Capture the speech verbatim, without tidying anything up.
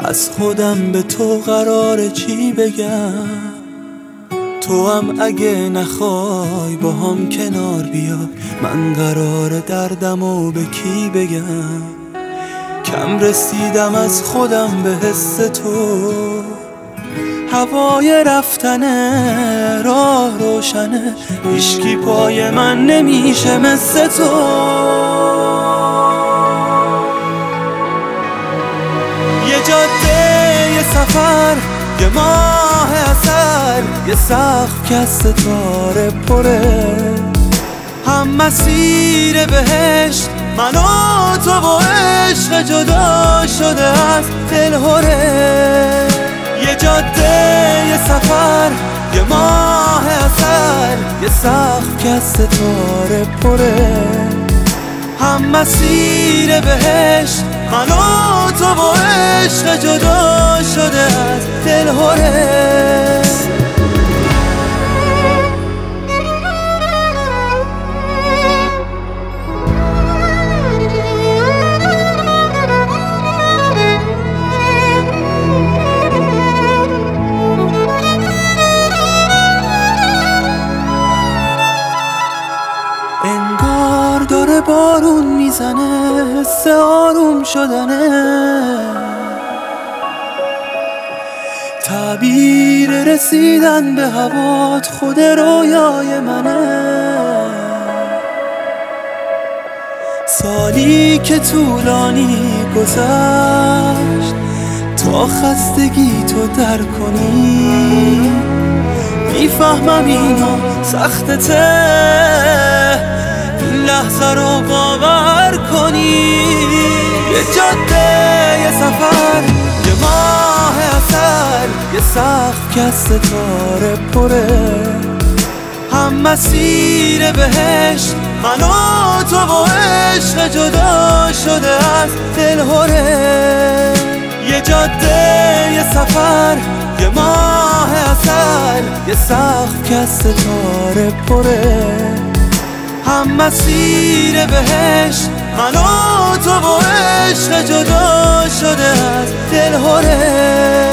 از خودم به تو قراره چی بگم؟ تو هم اگه نخوای با هم کنار بیا، من قراره دردمو به کی بگم؟ کم رسیدم از خودم به حس تو، هوای رفتنه راه روشنه، هیچکی پای من نمیشه مثل تو. یه جاده، یه سفر، یه ماه اثر، یه سقف که از ستاره پره، هم مسیر بهشت من و تو و عشق جدا شده از دلهره. یه جاده، یه سفر، یه ماه اثر، یه سقف که از ستاره پره، هم مسیر بهشت من و تو و عشق جدا شده از دلهره. انگار داره بارون میزنه، حس آروم شدنه، تعبیر رسیدن به هوات خود رویای منه. سالی که طولانی گذشت تا خستگی تو در کنی، میفهمم اینو سختته این لحظه رو باور کنی. یه جاده، یه سفر، یه ماه اثر، یه سقف که از ستاره پره، هم مسیر بهشت من و تو و عشق جدا شده از دلهره. یه جاده، یه سفر، یه ماه اثر، یه سقف که از ستاره پره، هم مسیر بهشت من و تو و عشق جدا شده از دلهره.